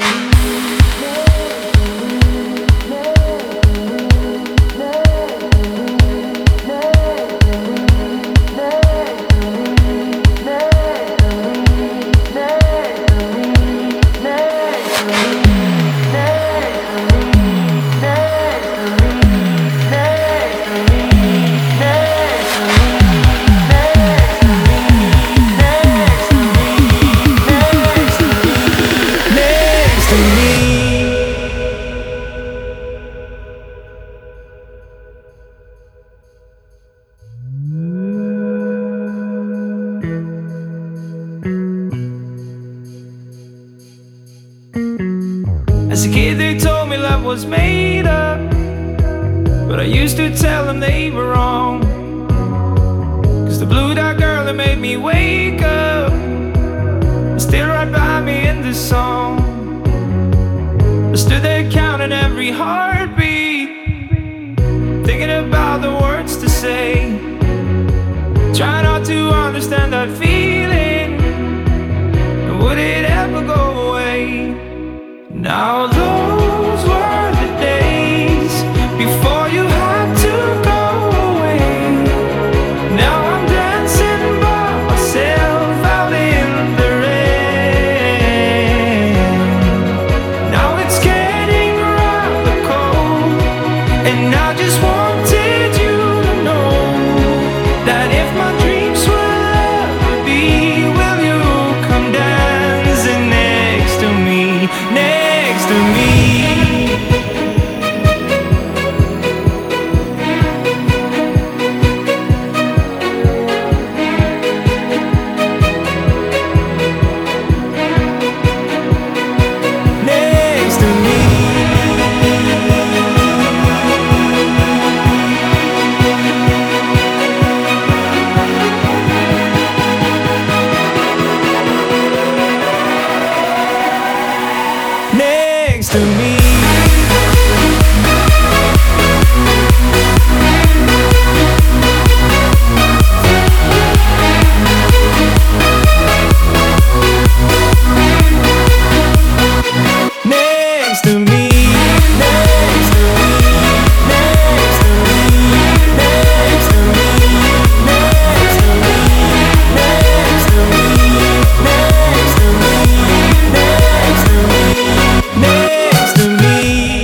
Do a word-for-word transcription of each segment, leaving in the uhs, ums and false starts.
As a kid they told me love was made up, but I used to tell them they were wrong. Cause the blue dot girl that made me wake up is still right by me in this song. I stood there counting every heartbeat, thinking about the words to say, trying not to understand that feeling, and would it ever go away? Now those were the days before you had to go away. Now I'm dancing by myself out in the rain. Now it's getting rather cold, and I just wanted you to know that if my dreams will ever be, will you come dancing next to me? Next to me. Next to me. Next to me. Next to me. Next to me. Next to me. Next to me. Next to me. Next to me. Next to me. Next to me. Next to me.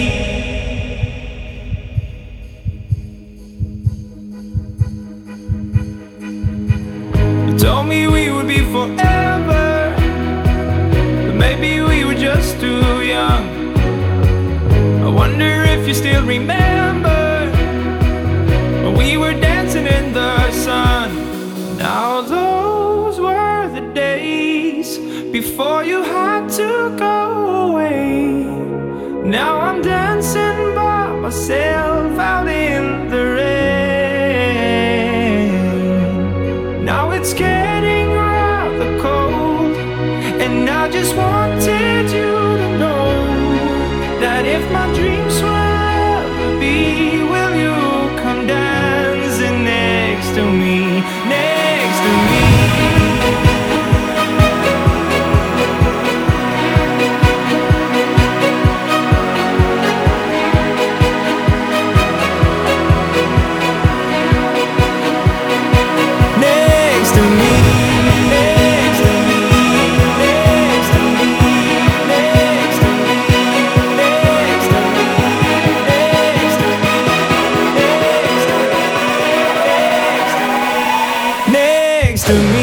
You told me we would be forever, but maybe we were just too young. I wonder if you still remember when we were dancing in the sun. Now those were the days before you had to go away. Now I'm dancing by myself out in the rain. Now it's getting rather cold, and I just wanted you to know that if my dreams will ever be, will you come dancing next to me? Next to me. Next to me. Next to me. Next to me. Next to me. Next to me. Next to me. Next to me. Next to me.